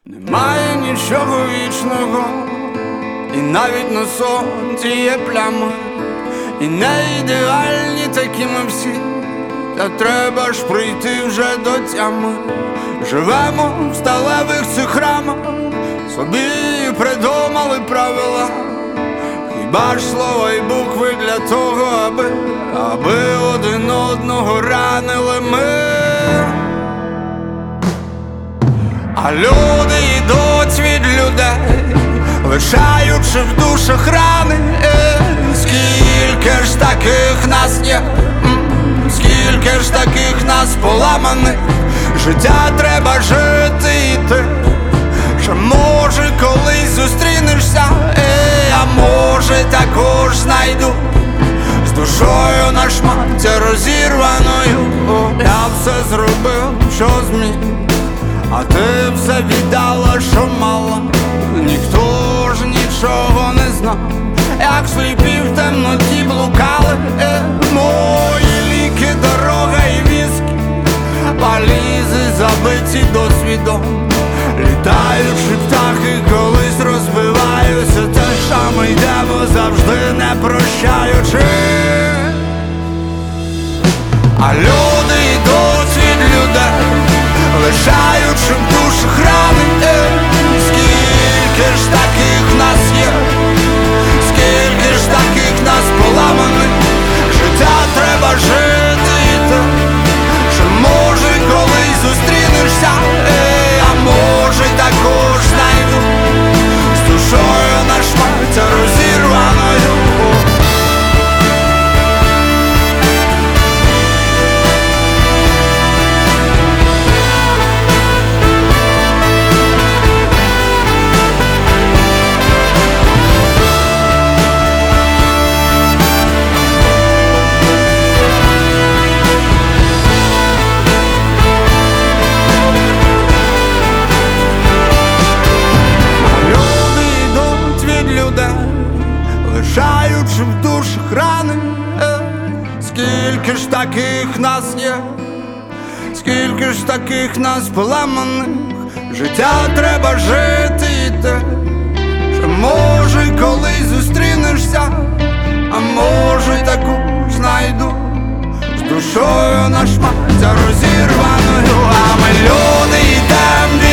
Немає нічого вічного, і навіть на сонці є плями, і не ідеальні такі ми всі, та треба ж прийти вже до тями. Живемо в сталевих цих рамах, собі придумали правила. Хіба ж слова й букви для того, аби один одного ранили ми. А люди йдуть від людей, лишаючи в душах рани. Скільки ж таких нас є, скільки ж таких нас поламаних. Життя треба жити і ти, що може колись зустрінешся, а може також знайду з душою на шматі розірваною. Я все зробив, що зміг, а ти все віддала, що мала. Ніхто ж нічого не знав, як сліпі в темноті блукали. Мої ліки, дорога і віскі, валізи забиті досвідом. Літаючи птахи колись розбиваються, те ж саме йдемо завжди не прощаючи. А люди йдуть від людей, лишаючи в душах рани. Скільки ж таких нас є, скільки ж таких нас поламаних. Життя треба жити і те, що може колись зустрінешся, а може також знайду з душою на шматі розірваною. Лишаючи в душах рани. Скільки ж таких нас є, скільки ж таких нас поламаних. Життя треба жити і те, що може колись зустрінешся, а може таку знайду з душою на шматі розірваною. А ми люди йдем